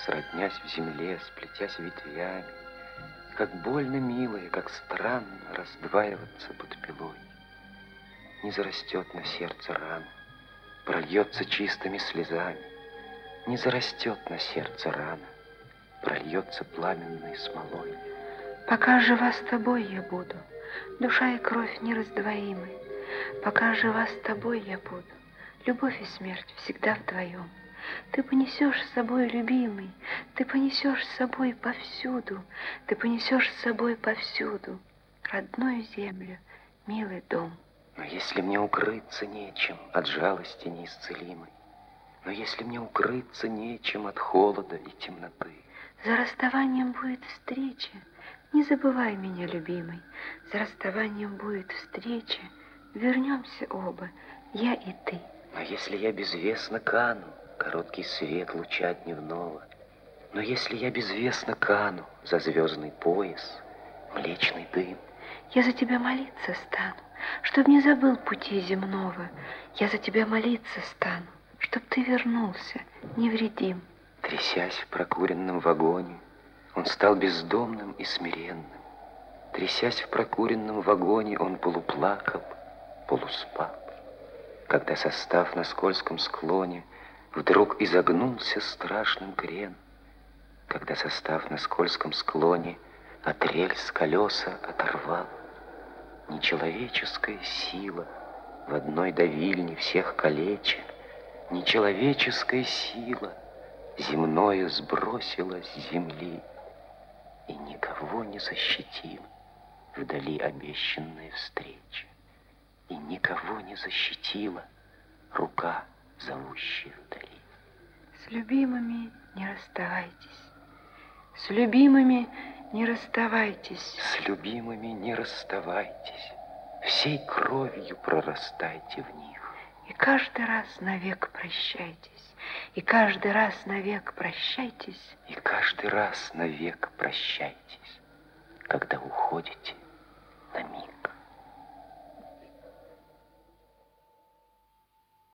сроднясь в земле, сплетясь ветвями, как больно милое, как странно раздваиваться под пилой. Не зарастет на сердце рана, прольется чистыми слезами. Не зарастет на сердце рана, прольется пламенной смолой. Пока жива с тобой я буду, душа и кровь нераздвоимы. Пока жива с тобой я буду, любовь и смерть всегда вдвоем. Ты понесешь с собой, любимый, ты понесешь с собой повсюду, ты понесешь с собой повсюду родную землю, милый дом. Но если мне укрыться нечем от жалости неисцелимой, но если мне укрыться нечем от холода и темноты, за расставанием будет встреча, не забывай меня, любимый, за расставанием будет встреча, вернемся оба, я и ты. но если я безвестно кану, короткий свет луча дневного, но если я безвестно кану за звездный пояс, млечный дым, я за тебя молиться стану, чтоб не забыл пути земного. Я за тебя молиться стану, чтоб ты вернулся невредим. Трясясь в прокуренном вагоне, он стал бездомным и смиренным. Трясясь в прокуренном вагоне, он полуплакал, полуспал. Когда состав на скользком склоне вдруг изогнулся страшным крен, когда состав на скользком склоне от рельс колеса оторвал, нечеловеческая сила в одной давильне всех калеча, нечеловеческая сила земное сбросила с земли и никого не защитила вдали обещанная встреча, и никого не защитила рука, зовущая вдали. С любимыми не расставайтесь, с любимыми не расставайтесь, с любимыми не расставайтесь, всей кровью прорастайте в них. И каждый раз навек прощайтесь, и каждый раз навек прощайтесь, и каждый раз навек прощайтесь, когда уходите